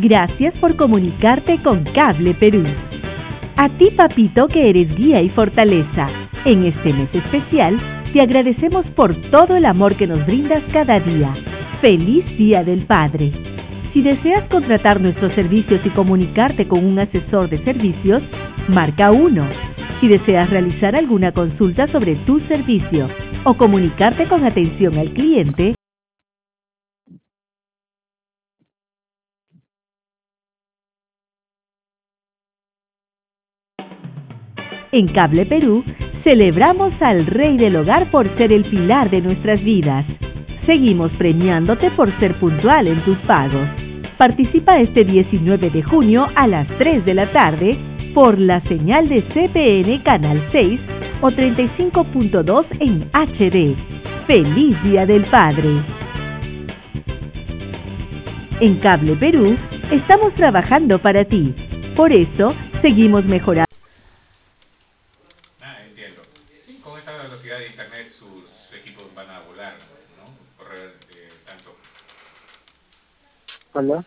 Gracias por comunicarte con Cable Perú. A ti, papito, que eres guía y fortaleza. En este mes especial, te agradecemos por todo el amor que nos brindas cada día. ¡Feliz Día del Padre! Si deseas contratar nuestros servicios y comunicarte con un asesor de servicios, marca 1. Si deseas realizar alguna consulta sobre tu servicio o comunicarte con atención al cliente, en Cable Perú, celebramos al Rey del Hogar por ser el pilar de nuestras vidas. Seguimos premiándote por ser puntual en tus pagos. Participa este 19 de junio a las 3 de la tarde por la señal de CPN Canal 6 o 35.2 en HD. ¡Feliz Día del Padre! En Cable Perú, estamos trabajando para ti. Por eso, seguimos mejorando. Entiendo. Sí, con esta velocidad de internet sus equipos van a volar, ¿no? Correr tanto. Hola.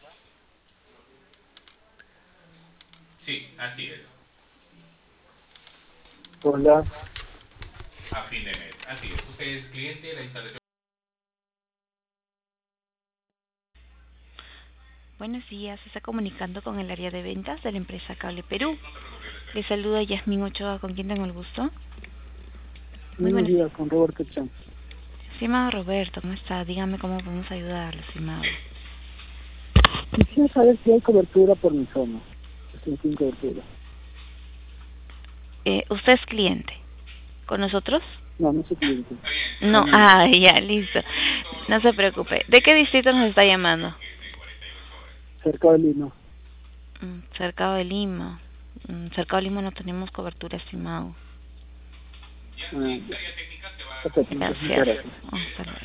Sí, así es. Hola. A fin de mes, así es. Usted es cliente de la instalación. Buenos días, se está comunicando con el área de ventas de la empresa Cable Perú. Le saluda Yasmín Ochoa, ¿con quién tengo el gusto? Muy Buenos buenos días. días, con Roberto Chan. Estimado Roberto, ¿cómo está? Dígame cómo podemos ayudarle, estimado. Quisiera saber si hay cobertura por mi zona. Estoy sin cobertura. ¿Usted es cliente con nosotros? No, no soy cliente. No, ya, listo. No se preocupe. ¿De qué distrito nos está llamando? Cerca de Lima. Cercado de Lima. Cercado de Lima no tenemos cobertura, estimado. Perfecto, Gracias. muchas gracias. Hasta luego.